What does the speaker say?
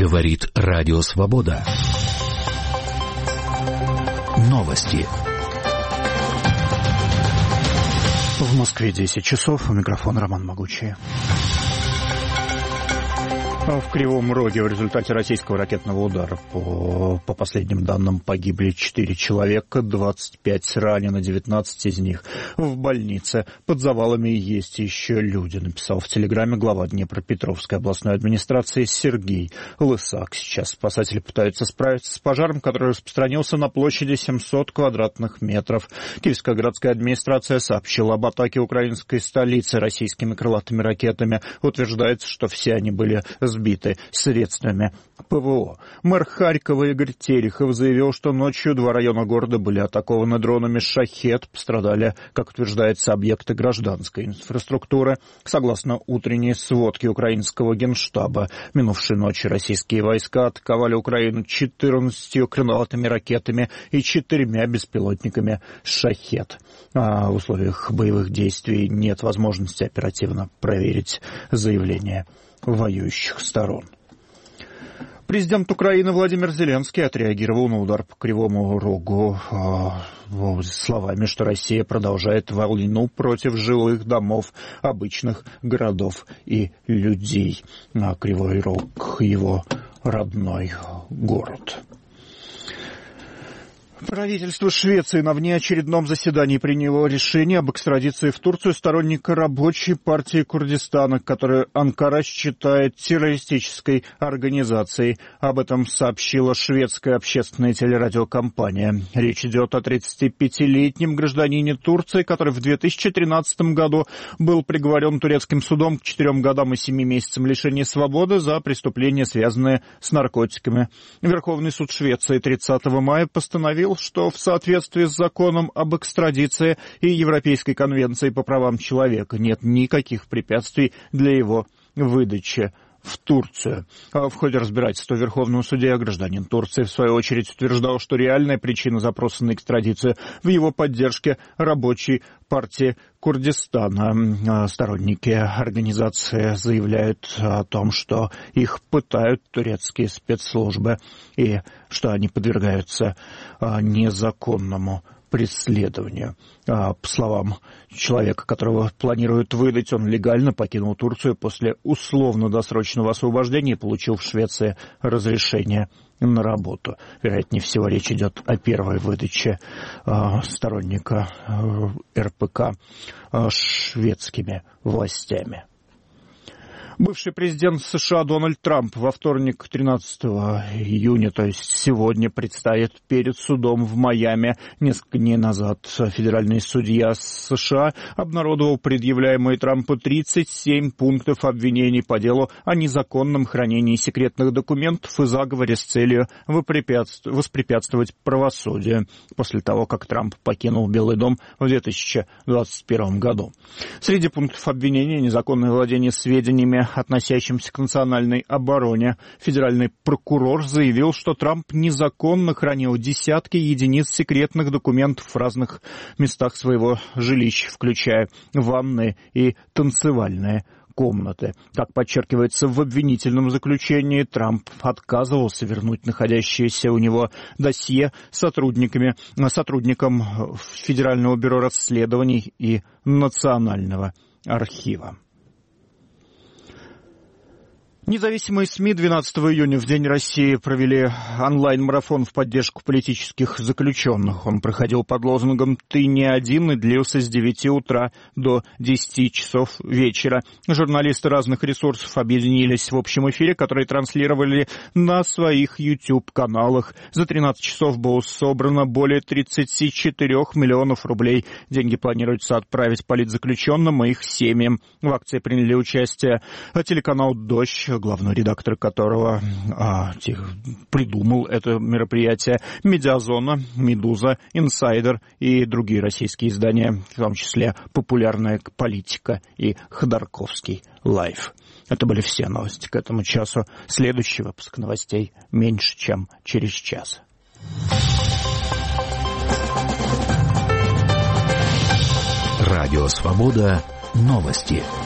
Говорит Радио Свобода. Новости. В Москве 10 часов. У микрофона Роман Могучий. В Кривом Роге в результате российского ракетного удара по последним данным погибли 4 человека, 25 ранено, 19 из них в больнице. Под завалами есть еще люди, написал в Телеграме глава Днепропетровской областной администрации Сергей Лысак. Сейчас спасатели пытаются справиться с пожаром, который распространился на площади 700 квадратных метров. Киевская городская администрация сообщила об атаке украинской столицы российскими крылатыми ракетами. Утверждается, что все они были сбиты средствами ПВО. Мэр Харькова Игорь Терехов заявил, что ночью 2 района города были атакованы дронами «Шахед». Пострадали, как утверждается, объекты гражданской инфраструктуры. Согласно утренней сводке украинского генштаба, минувшей ночью российские войска атаковали Украину 14 крылатыми ракетами и 4 беспилотниками «Шахед». А в условиях боевых действий нет возможности оперативно проверить заявление воюющих сторон. Президент Украины Владимир Зеленский отреагировал на удар по Кривому Рогу словами, что Россия продолжает войну против жилых домов, обычных городов и людей. А Кривой Рог — его родной город. Правительство Швеции на внеочередном заседании приняло решение об экстрадиции в Турцию сторонника рабочей партии Курдистана, которую Анкара считает террористической организацией. Об этом сообщила шведская общественная телерадиокомпания. Речь идет о 35-летнем гражданине Турции, который в 2013 году был приговорен турецким судом к 4 годам и 7 месяцам лишения свободы за преступления, связанные с наркотиками. Верховный суд Швеции 30 мая постановил, что в соответствии с законом об экстрадиции и Европейской конвенцией по правам человека нет никаких препятствий для его выдачи в Турцию. В ходе разбирательства Верховного судьи гражданин Турции в свою очередь утверждал, что реальная причина запроса на экстрадицию в его поддержке рабочей партии Курдистана. Сторонники организации заявляют о том, что их пытают турецкие спецслужбы и что они подвергаются незаконному преследованию. По словам человека, которого планируют выдать, он легально покинул Турцию после условно-досрочного освобождения и получил в Швеции разрешение на работу. Вероятнее всего, речь идет о первой выдаче сторонника РПК шведскими властями. Бывший президент США Дональд Трамп во вторник, 13 июня, то есть сегодня, предстоит перед судом в Майами. Несколько дней назад федеральный судья США обнародовал предъявляемые Трампу 37 пунктов обвинений по делу о незаконном хранении секретных документов и заговоре с целью воспрепятствовать правосудию после того, как Трамп покинул Белый дом в 2021 году. Среди пунктов обвинения незаконное владение сведениями, относящимся к национальной обороне. Федеральный прокурор заявил, что Трамп незаконно хранил десятки единиц секретных документов в разных местах своего жилища, включая ванны и танцевальные комнаты. Как подчеркивается в обвинительном заключении, Трамп отказывался вернуть находящееся у него досье сотрудникам Федерального бюро расследований и Национального архива. Независимые СМИ 12 июня, в День России, провели онлайн-марафон в поддержку политических заключенных. Он проходил под лозунгом «Ты не один» и длился с 9 утра до 10 часов вечера. Журналисты разных ресурсов объединились в общем эфире, который транслировали на своих YouTube-каналах. За 13 часов было собрано более 34 миллионов рублей. Деньги планируется отправить политзаключенным и их семьям. В акции приняли участие телеканал «Дождь», главный редактор которого придумал это мероприятие, «Медиазона», «Медуза», «Инсайдер» и другие российские издания, в том числе «Популярная политика» и «Ходорковский лайв». Это были все новости к этому часу. Следующий выпуск новостей меньше, чем через час. Радио Свобода. Новости.